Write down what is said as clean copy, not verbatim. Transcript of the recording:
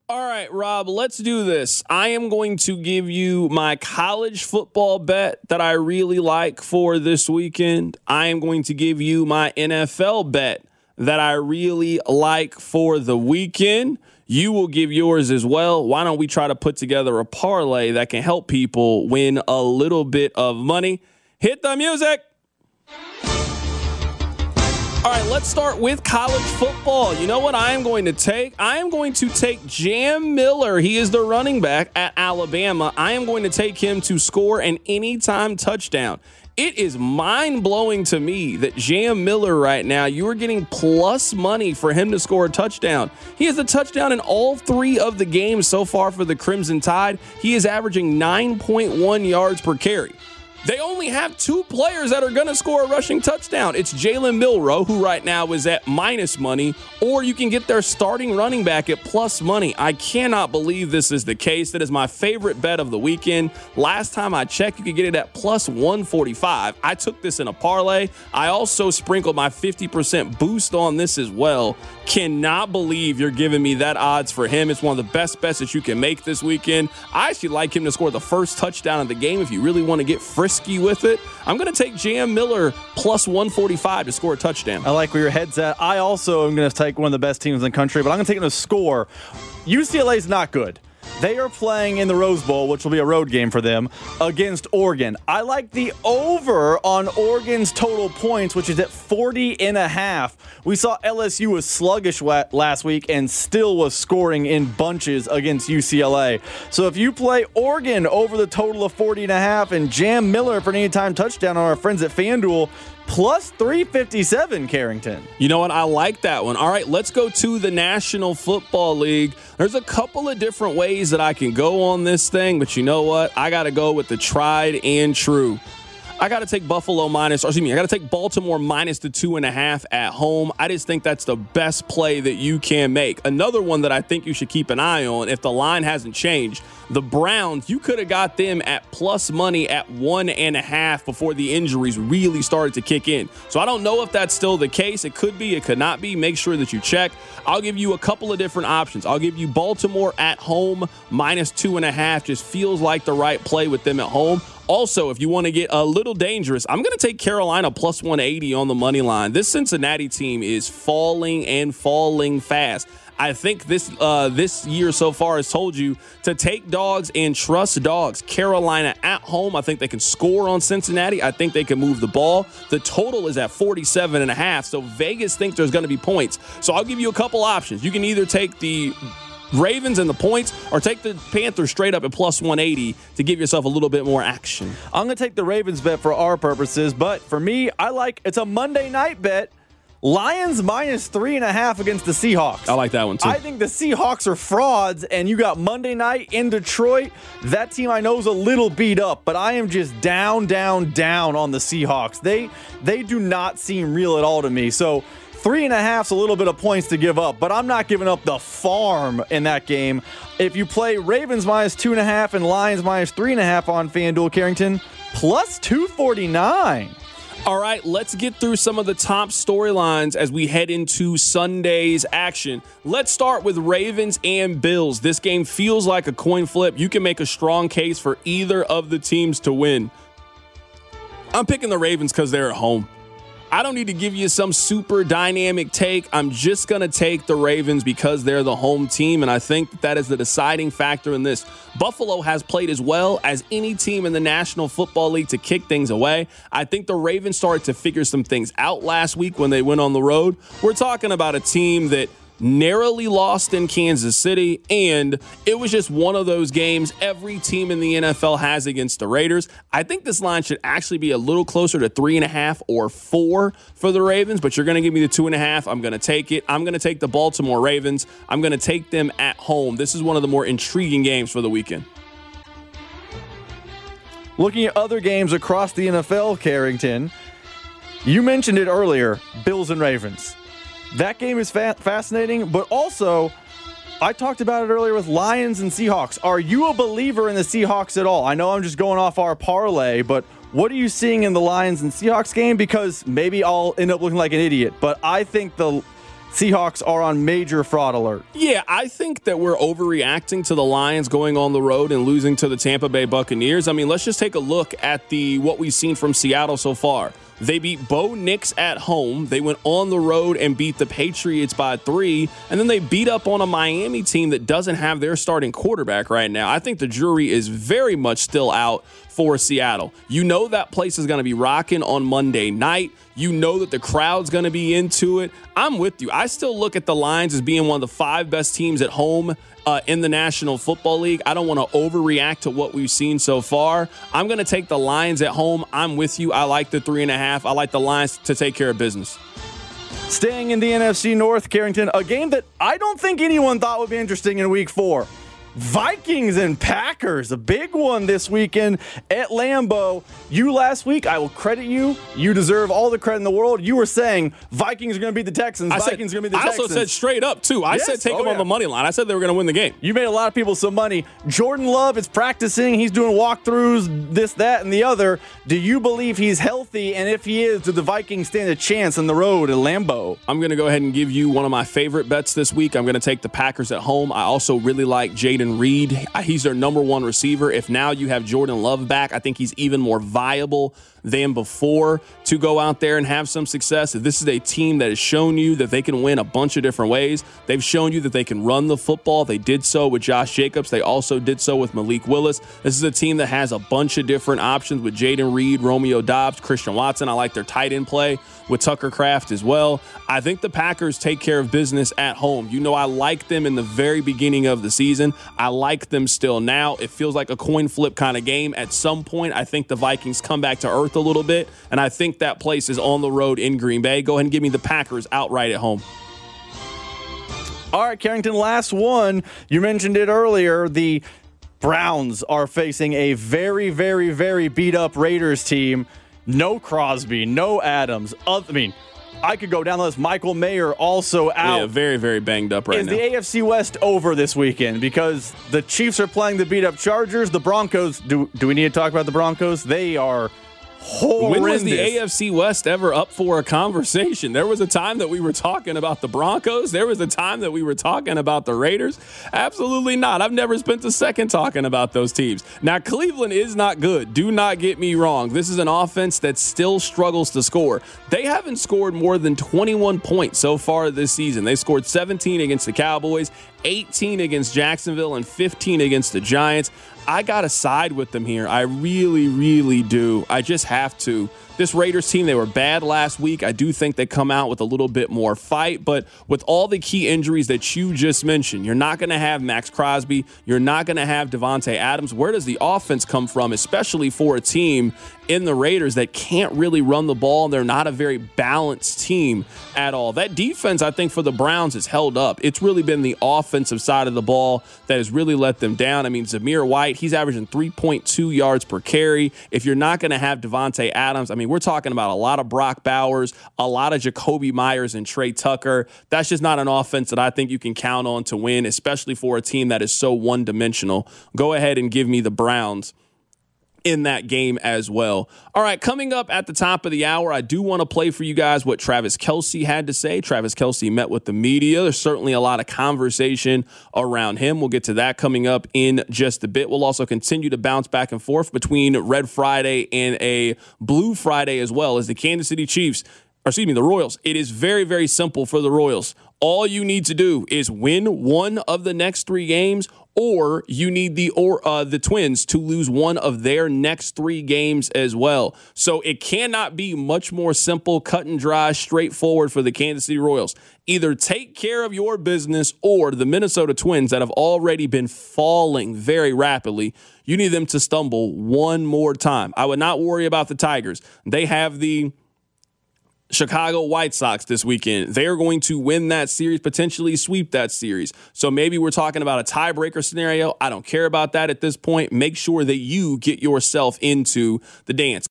All right, Rob, let's do this. I am going to give you my college football bet that I really like for this weekend. I am going to give you my NFL bet that I really like for the weekend. You will give yours as well. Why don't we try to put together a parlay that can help people win a little bit of money? Hit the music. All right, let's start with college football. You know what I am going to take? I am going to take Jam Miller. He is the running back at Alabama. I am going to take him to score an anytime touchdown. It is mind-blowing to me that Jam Miller right now, you are getting plus money for him to score a touchdown. He has a touchdown in all 3 of the games so far for the Crimson Tide. He is averaging 9.1 yards per carry. They only have 2 players that are going to score a rushing touchdown. It's Jalen Milroe, who right now is at minus money, or you can get their starting running back at plus money. I cannot believe this is the case. That is my favorite bet of the weekend. Last time I checked, you could get it at plus 145. I took this in a parlay. I also sprinkled my 50% boost on this as well. Cannot believe you're giving me that odds for him. It's one of the best bets that you can make this weekend. I actually like him to score the first touchdown of the game if you really want to get frisky with it. I'm going to take Jam Miller plus 145 to score a touchdown. I like where your head's at. I also am going to take one of the best teams in the country, but I'm going to take them to score. UCLA's not good. They are playing in the Rose Bowl, which will be a road game for them, against Oregon. I like the over on Oregon's total points, which is at 40.5. We saw LSU was sluggish last week and still was scoring in bunches against UCLA. So if you play Oregon over the total of 40.5 and Jam Miller for an anytime touchdown on our friends at FanDuel, plus 357, Carrington. You know what? I like that one. All right, let's go to the National Football League. There's a couple of different ways that I can go on this thing, but you know what? I got to go with the tried and true. I got to take I got to take Baltimore minus the 2.5 at home. I just think that's the best play that you can make. Another one that I think you should keep an eye on, if the line hasn't changed, the Browns, you could have got them at plus money at 1.5 before the injuries really started to kick in. So I don't know if that's still the case. It could be, it could not be. Make sure that you check. I'll give you a couple of different options. I'll give you Baltimore at home minus 2.5. Just feels like the right play with them at home. Also, if you want to get a little dangerous, I'm going to take Carolina plus 180 on the money line. This Cincinnati team is falling and falling fast. I think this year so far has told you to take dogs and trust dogs. Carolina at home, I think they can score on Cincinnati. I think they can move the ball. The total is at 47.5, so Vegas think there's going to be points. So I'll give you a couple options. You can either take the Ravens and the points, or take the Panthers straight up at plus 180 to give yourself a little bit more action. I'm going to take the Ravens bet for our purposes, but for me, it's a Monday night bet. Lions minus 3.5 against the Seahawks. I like that one too. I think the Seahawks are frauds, and you got Monday night in Detroit. That team I know is a little beat up, but I am just down on the Seahawks. They do not seem real at all to me. So 3.5 is a little bit of points to give up, but I'm not giving up the farm in that game. If you play Ravens minus 2.5 and Lions minus 3.5 on FanDuel, Carrington, plus 249. All right, let's get through some of the top storylines as we head into Sunday's action. Let's start with Ravens and Bills. This game feels like a coin flip. You can make a strong case for either of the teams to win. I'm picking the Ravens because they're at home. I don't need to give you some super dynamic take. I'm just going to take the Ravens because they're the home team, and I think that is the deciding factor in this. Buffalo has played as well as any team in the National Football League to kick things away. I think the Ravens started to figure some things out last week when they went on the road. We're talking about a team that narrowly lost in Kansas City, and it was just one of those games every team in the NFL has against the Raiders. I think this line should actually be a little closer to 3.5 or 4 for the Ravens, but you're going to give me the 2.5. I'm going to take it. I'm going to take the Baltimore Ravens. I'm going to take them at home. This is one of the more intriguing games for the weekend. Looking at other games across the NFL, Carrington, you mentioned it earlier, Bills and Ravens. That game is fascinating, but also, I talked about it earlier with Lions and Seahawks. Are you a believer in the Seahawks at all? I know I'm just going off our parlay, but what are you seeing in the Lions and Seahawks game? Because maybe I'll end up looking like an idiot, but I think Seahawks are on major fraud alert. Yeah, I think that we're overreacting to the Lions going on the road and losing to the Tampa Bay Buccaneers. I mean, let's just take a look at what we've seen from Seattle so far. They beat Bo Nix at home. They went on the road and beat the Patriots by 3. And then they beat up on a Miami team that doesn't have their starting quarterback right now. I think the jury is very much still out for Seattle. You know that place is going to be rocking on Monday night. You know that the crowd's going to be into it. I'm with you. I still look at the Lions as being one of the 5 best teams at home in the National Football League. I don't want to overreact to what we've seen so far. I'm going to take the Lions at home. I'm with you. I like the 3.5. I like the Lions to take care of business. Staying in the NFC North, Carrington, a game that I don't think anyone thought would be interesting in Week 4. Vikings and Packers, a big one this weekend at Lambeau. You last week, I will credit you. You deserve all the credit in the world. You were saying Vikings are going to beat the Texans. I also said straight up, too. I said take them on the money line. I said they were going to win the game. You made a lot of people some money. Jordan Love is practicing. He's doing walkthroughs, this, that, and the other. Do you believe he's healthy? And if he is, do the Vikings stand a chance on the road at Lambeau? I'm going to go ahead and give you one of my favorite bets this week. I'm going to take the Packers at home. I also really like Jaden Reed. He's their number 1 receiver. If now you have Jordan Love back, I think he's even more viable than before to go out there and have some success. This is a team that has shown you that they can win a bunch of different ways. They've shown you that they can run the football. They did so with Josh Jacobs. They also did so with Malik Willis. This is a team that has a bunch of different options with Jaden Reed, Romeo Doubs, Christian Watson. I like their tight end play with Tucker Kraft as well. I think the Packers take care of business at home. You know, I liked them in the very beginning of the season. I like them still now. It feels like a coin flip kind of game. At some point, I think the Vikings come back to earth a little bit, and I think that place is on the road in Green Bay. Go ahead and give me the Packers outright at home. All right, Carrington, last one. You mentioned it earlier. The Browns are facing a very, very, very beat-up Raiders team. No Crosby, no Adams. I could go down the list. Michael Mayer also out. Yeah, very, very banged up right now. Is the AFC West over this weekend? Because the Chiefs are playing the beat-up Chargers. The Broncos, do we need to talk about the Broncos? They are horrendous. When was the AFC West ever up for a conversation? There was a time that we were talking about the Broncos. There was a time that we were talking about the Raiders. Absolutely not. I've never spent a second talking about those teams. Now, Cleveland is not good. Do not get me wrong. This is an offense that still struggles to score. They haven't scored more than 21 points so far this season. They scored 17 against the Cowboys, 18 against Jacksonville, and 15 against the Giants. I got to side with them here. I really, really do. I just have to. This Raiders team, they were bad last week. I do think they come out with a little bit more fight, but with all the key injuries that you just mentioned, you're not going to have Max Crosby. You're not going to have Devontae Adams. Where does the offense come from, especially for a team in the Raiders that can't really run the ball? They're not a very balanced team at all. That defense, I think, for the Browns has held up. It's really been the offensive side of the ball that has really let them down. I mean, Zamir White, he's averaging 3.2 yards per carry. If you're not going to have Devontae Adams, I mean, we're talking about a lot of Brock Bowers, a lot of Jacoby Myers and Trey Tucker. That's just not an offense that I think you can count on to win, especially for a team that is so one-dimensional. Go ahead and give me the Browns in that game as well. All right, coming up at the top of the hour, I do want to play for you guys what Travis Kelce had to say. Travis Kelce met with the media. There's certainly a lot of conversation around him. We'll get to that coming up in just a bit. We'll also continue to bounce back and forth between Red Friday and a Blue Friday as well as the Kansas City Chiefs, the Royals. It is very, very simple for the Royals. All you need to do is win one of the next 3 games, or you need the Twins to lose one of their next 3 games as well. So it cannot be much more simple, cut and dry, straightforward for the Kansas City Royals. Either take care of your business, or the Minnesota Twins that have already been falling very rapidly, you need them to stumble one more time. I would not worry about the Tigers. They have the Chicago White Sox this weekend. They are going to win that series, potentially sweep that series. So maybe we're talking about a tiebreaker scenario. I don't care about that at this point. Make sure that you get yourself into the dance.